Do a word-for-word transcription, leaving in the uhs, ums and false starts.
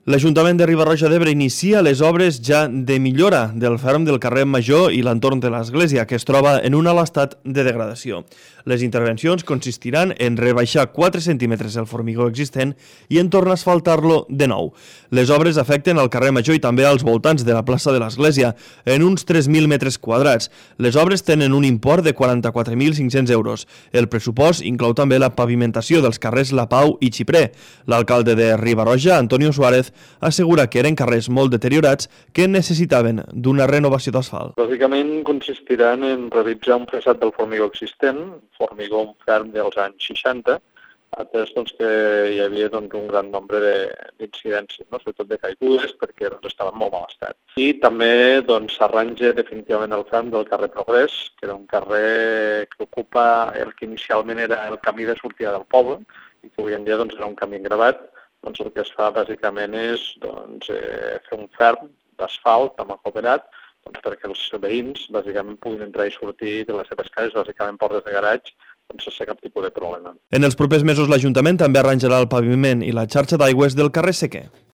L'Ajuntament de Riba-roja d'Ebre inicia les obres ja de millora del ferm del carrer Major i l'entorn de l'església, que es troba en un alt estat de degradació. Les intervencions consistiran en rebaixar quatre centímetres el formigó existent i en tornar a asfaltar-lo de nou. Les obres afecten al carrer Major i també als voltants de la plaça de l'església, en uns tres mil metres quadrats. Les obres tenen un import de quaranta-quatre mil cinc-cents euros. El pressupost inclou també la pavimentació dels carrers La Pau i Xiprer. L'alcalde de Riba-roja, Antonio Suárez, assegura que eren carrers molt deteriorats que necessitaven d'una renovació d'asfalt. Bàsicament consistiran en realitzar un traçat del formigó existent, formigó ferm dels anys seixanta, atès doncs, que hi havia doncs, un gran nombre d'incidències, no? Sobretot de caigudes, perquè doncs, estava en molt mal estat. I també s'arranja doncs, definitivament el ferm del carrer Progrés, que era un carrer que ocupa el que inicialment era el camí de sortida del poble i que avui en dia doncs, era un camí engravat. Doncs el que es fa bàsicament és doncs, eh, fer un ferm d'asfalt amb acoberat doncs, perquè els veïns bàsicament puguin entrar i sortir de les seves cases, bàsicament portes de garatge, doncs sense cap tipus de problema. En els propers mesos l'Ajuntament també arranjarà el paviment i la xarxa d'aigües del carrer Sequer.